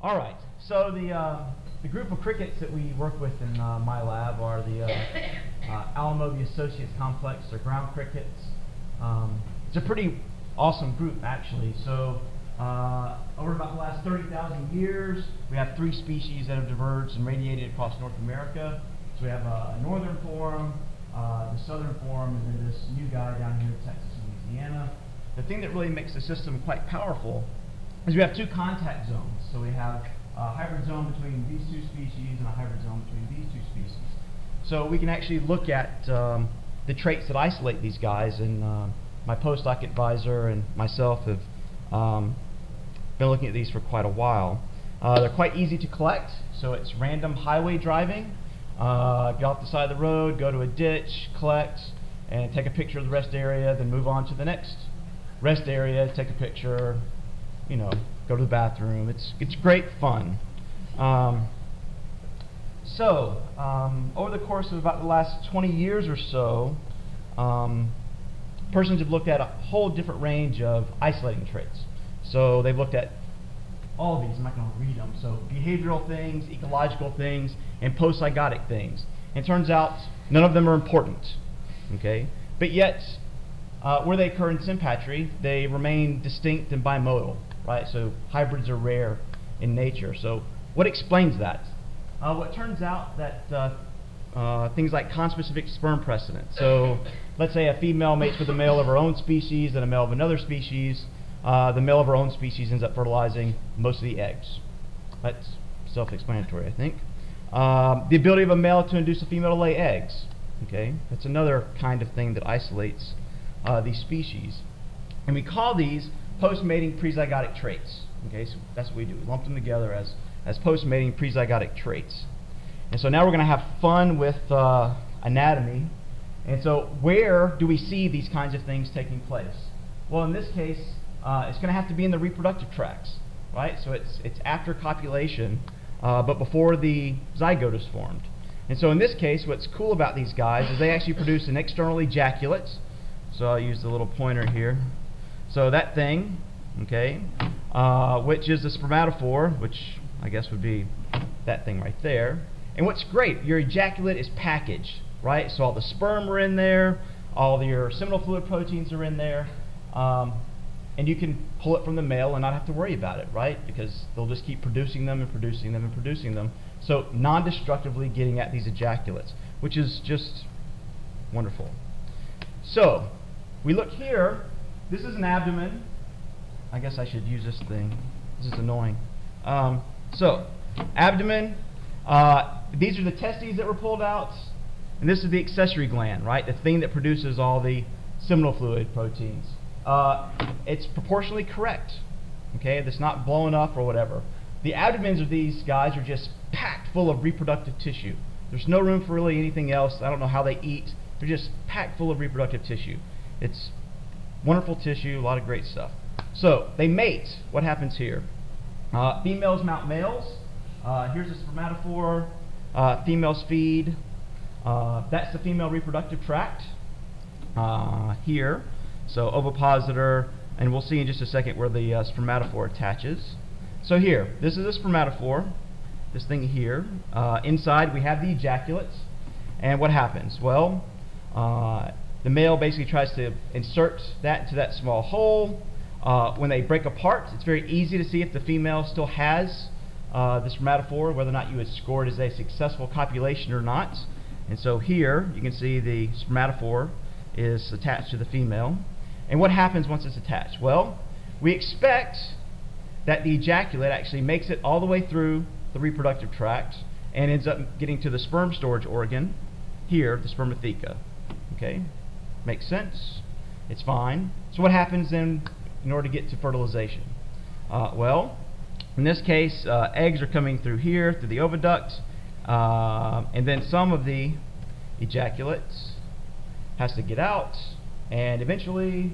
All right. So the group of crickets that we work with in my lab are the Alamovi Associates complex. They're ground crickets. It's a pretty awesome group, actually. So over about the last 30,000 years, we have 3 species that have diverged and radiated across North America. So we have a northern form, the southern form, and then this new guy down here in Texas and Louisiana. The thing that really makes the system quite powerful is we have 2 contact zones. So we have a hybrid zone between these 2 species and a hybrid zone between these 2 species. So we can actually look at the traits that isolate these guys, and my postdoc advisor and myself have been looking at these for quite a while. They're quite easy to collect, so it's random highway driving. Get off the side of the road, go to a ditch, collect, and take a picture of the rest area, then move on to the next rest area, take a picture, you know, go to the bathroom. It's great fun. Over the course of about the last 20 years or so, persons have looked at a whole different range of isolating traits. So they've looked at all of these. I'm not going to read them. So behavioral things, ecological things, and post-zygotic things. And it turns out none of them are important. Okay? But yet, where they occur in sympatry, they remain distinct and bimodal. Right? So hybrids are rare in nature. So what explains that? Well, it turns out that things like conspecific sperm precedence. So let's say a female mates with a male of her own species and a male of another species. The male of her own species ends up fertilizing most of the eggs. That's self-explanatory, I think. The ability of a male to induce a female to lay eggs. Okay, that's another kind of thing that isolates these species. And we call these post-mating prezygotic traits. Okay, so that's what we do. We lump them together as post-mating prezygotic traits. And so now we're going to have fun with anatomy. And so where do we see these kinds of things taking place? Well, in this case, it's going to have to be in the reproductive tracts, right? So it's after copulation, but before the zygote is formed. And so in this case, what's cool about these guys is they actually produce an external ejaculate. So I'll use the little pointer here. So that thing, okay, which is the spermatophore, which I guess would be that thing right there. And what's great, your ejaculate is packaged, right? So all the sperm are in there, all your seminal fluid proteins are in there, and you can pull it from the male and not have to worry about it, right? Because they'll just keep producing them and producing them and producing them. So non-destructively getting at these ejaculates, which is just wonderful. So we look here. This is an abdomen. I guess I should use this thing. This is annoying. So abdomen. These are the testes that were pulled out, and this is the accessory gland, right? The thing that produces all the seminal fluid proteins. It's proportionally correct. Okay, that's not blown up or whatever. The abdomens of these guys are just packed full of reproductive tissue. There's no room for really anything else. I don't know how they eat. They're just packed full of reproductive tissue. It's wonderful tissue, a lot of great stuff. So they mate. What happens here? Females mount males. Here's a spermatophore. Females feed. That's the female reproductive tract here. So ovipositor, and we'll see in just a second where the spermatophore attaches. So here, this is a spermatophore, this thing here. Inside we have the ejaculates, and what happens? Well, the male basically tries to insert that into that small hole. When they break apart, it's very easy to see if the female still has the spermatophore, whether or not you would score it as a successful copulation or not. And so here you can see the spermatophore is attached to the female. And what happens once it's attached? Well, we expect that the ejaculate actually makes it all the way through the reproductive tract and ends up getting to the sperm storage organ here, the spermatheca. Okay, makes sense. It's fine. So what happens then in order to get to fertilization? Well, in this case, eggs are coming through here, through the oviduct, and then some of the ejaculates has to get out and eventually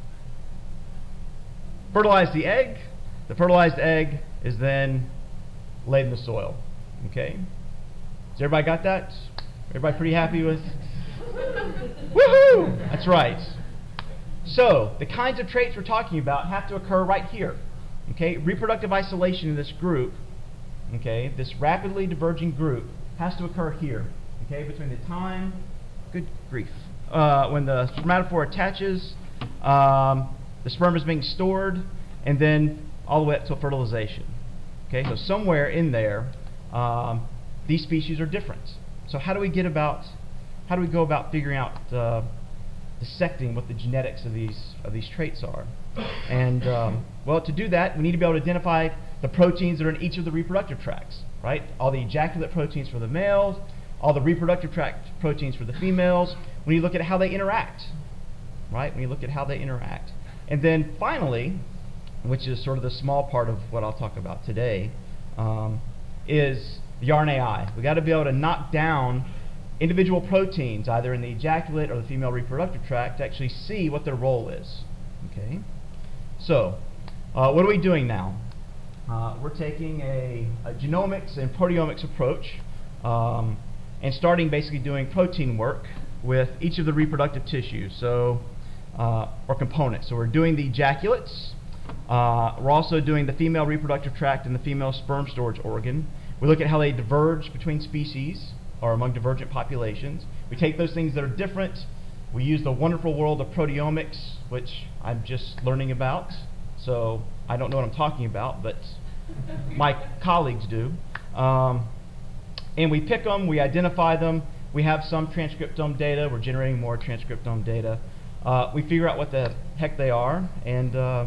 fertilize the egg. The fertilized egg is then laid in the soil. Okay? Has everybody got that? Everybody pretty happy with? Woohoo! That's right. So, the kinds of traits we're talking about have to occur right here. Okay? Reproductive isolation in this group okay, this rapidly diverging group has to occur here, okay, between the time, good grief, when the spermatophore attaches, the sperm is being stored, and then all the way up to fertilization. Okay, so somewhere in there, these species are different. So how do we go about figuring out dissecting what the genetics of these traits are? And well, to do that, we need to be able to identify the proteins that are in each of the reproductive tracts, right? All the ejaculate proteins for the males, all the reproductive tract proteins for the females. When you look at how they interact, right? When you look at how they interact. And then finally, which is sort of the small part of what I'll talk about today, is the RNAi. We've got to be able to knock down individual proteins, either in the ejaculate or the female reproductive tract, to actually see what their role is. Okay. So, what are we doing now? We're taking a genomics and proteomics approach, and starting basically doing protein work with each of the reproductive tissues, so or components. So we're doing the ejaculates. We're also doing the female reproductive tract and the female sperm storage organ. We look at how they diverge between species or among divergent populations. We take those things that are different. We use the wonderful world of proteomics, which I'm just learning about, so I don't know what I'm talking about, but my colleagues do. And we pick them, we identify them, we have some transcriptome data, we're generating more transcriptome data. We figure out what the heck they are, and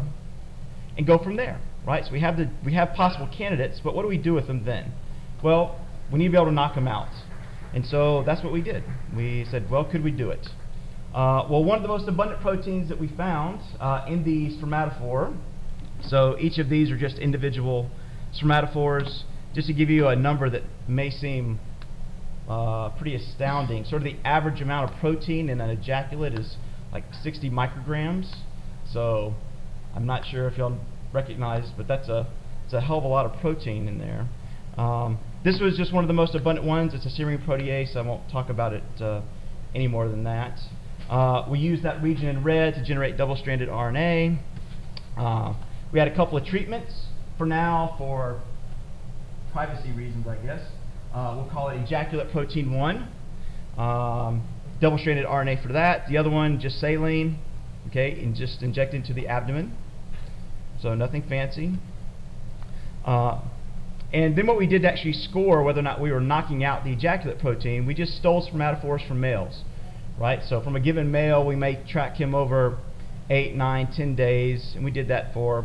go from there, right? So we have possible candidates, but what do we do with them then? Well, we need to be able to knock them out. And so that's what we did. We said, well, could we do it? Well, one of the most abundant proteins that we found in the spermatophore, so each of these are just individual spermatophores. Just to give you a number that may seem pretty astounding, sort of the average amount of protein in an ejaculate is like 60 micrograms. So I'm not sure if y'all recognize, but it's a hell of a lot of protein in there. This was just one of the most abundant ones. It's a serine protease, so I won't talk about it any more than that. We used that region in red to generate double-stranded RNA. We had a couple of treatments for now for privacy reasons, I guess. We'll call it ejaculate protein 1. Double-stranded RNA for that. The other one, just saline, okay, and just inject into the abdomen. So nothing fancy. And then what we did to actually score whether or not we were knocking out the ejaculate protein, we just stole spermatophores from males, right? So from a given male, we may track him over 8, 9, 10 days, and we did that for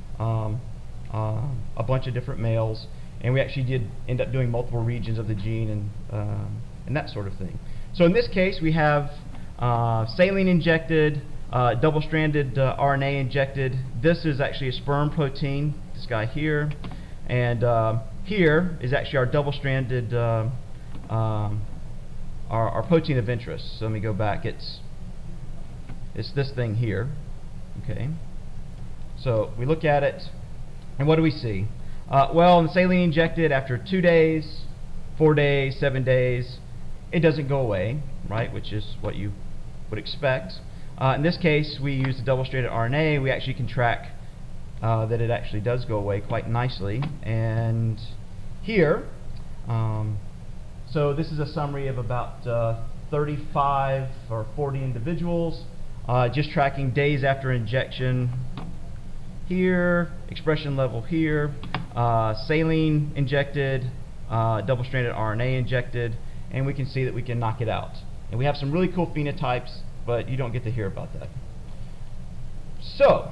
a bunch of different males, and we actually did end up doing multiple regions of the gene and that sort of thing. So in this case, we have saline injected, double-stranded RNA injected. This is actually a sperm protein, this guy here. And here is actually our double-stranded, our protein of interest. So let me go back. It's this thing here. Okay. So we look at it, and what do we see? Well, in the saline injected, after 2 days, 4 days, 7 days, it doesn't go away, right? Which is what you would expect. In this case, we use the double-stranded RNA. We actually can track that it actually does go away quite nicely. And here, so this is a summary of about 35 or 40 individuals, just tracking days after injection here, expression level here, saline injected, double-stranded RNA injected, and we can see that we can knock it out. And we have some really cool phenotypes, but you don't get to hear about that. So,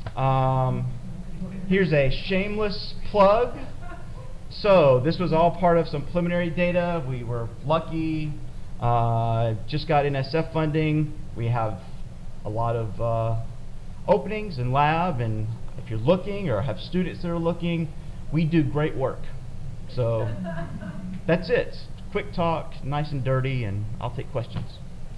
here's a shameless plug. So this was all part of some preliminary data. We were lucky, just got NSF funding. We have a lot of openings in lab, and if you're looking or have students that are looking, we do great work. So that's it. Quick talk, nice and dirty, and I'll take questions.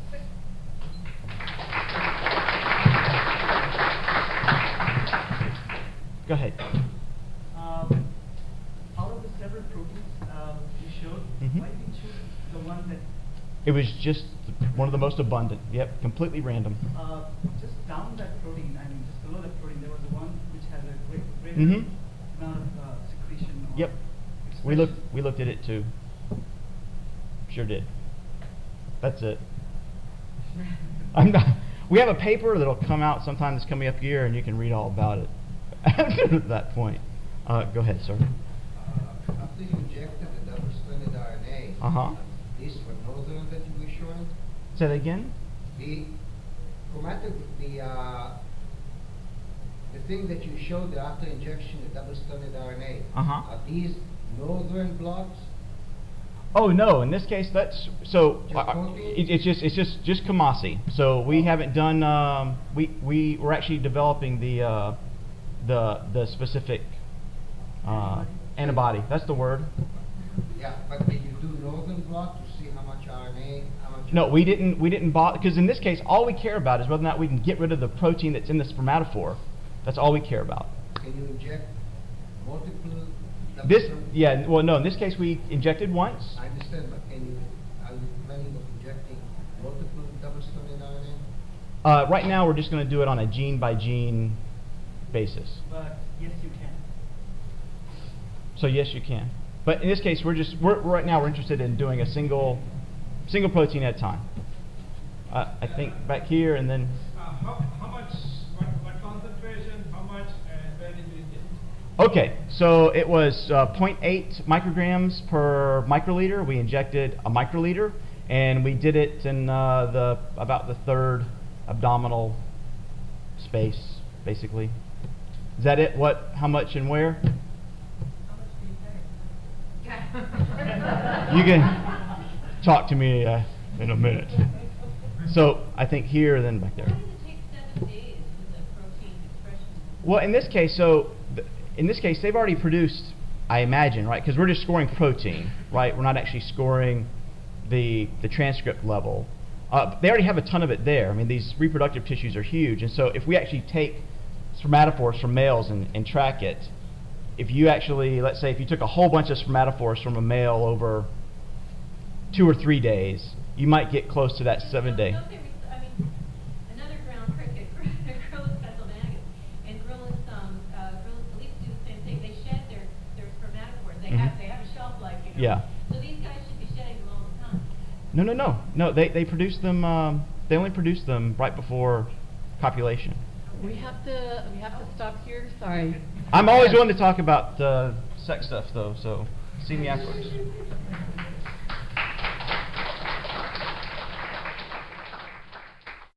Go ahead. Out of the several proteins you showed, why did you choose the one that... It was just one of the most abundant. Yep, completely random. Just down that protein, I mean, just below that protein, there was one which has a great amount of secretion or We looked at it too. Sure did. That's it. I'm not. We have a paper that'll come out sometime this coming up year, and you can read all about it after that point. Go ahead, sir. After you injected the double-stranded RNA, these were northern that you were showing? Say that again? The thing that you showed that after injection the double-stranded RNA, are these northern blobs? Oh no! In this case, that's so. Just It's just Kamasi. So we haven't done. We're actually developing the specific antibody. That's the word. Yeah, but did you do northern blot to see how much RNA? No, we didn't bother, because in this case, all we care about is whether or not we can get rid of the protein that's in the spermatophore. That's all we care about. Can you inject multiple? Well, no. In this case, we injected once. I understand, but are you planning of injecting multiple double-stranded RNA? Right now, we're just going to do it on a gene-by-gene basis. But yes, you can. So yes, you can. But in this case, right now we're interested in doing a single protein at a time. I think back here and then. How much? What concentration? How much? And where did you inject? Okay, so it was 0.8 micrograms per microliter. We injected a microliter, and we did it in about the third abdominal space, basically. Is that it? What? How much and where? You can talk to me in a minute. So I think here, then back there. Why does it take 7 days for the protein expression? Well, in this case, they've already produced, I imagine, right? Because we're just scoring protein, right? We're not actually scoring the transcript level. They already have a ton of it there. I mean, these reproductive tissues are huge, and so if we actually take spermatophores from males and track it, if you actually, let's say, if you took a whole bunch of spermatophores from a male over 2 or 3 days, you might get close to that 7-day. Another ground cricket, Gryllus pennsylvanius, and Gryllus felicis do the same thing. They shed their spermatophores. They have a shelf life, you know. Yeah. So these guys should be shedding them all the time. No. They produce them. They only produce them right before copulation. We have to stop here. Sorry. I'm always willing to talk about sex stuff, though. So see me afterwards.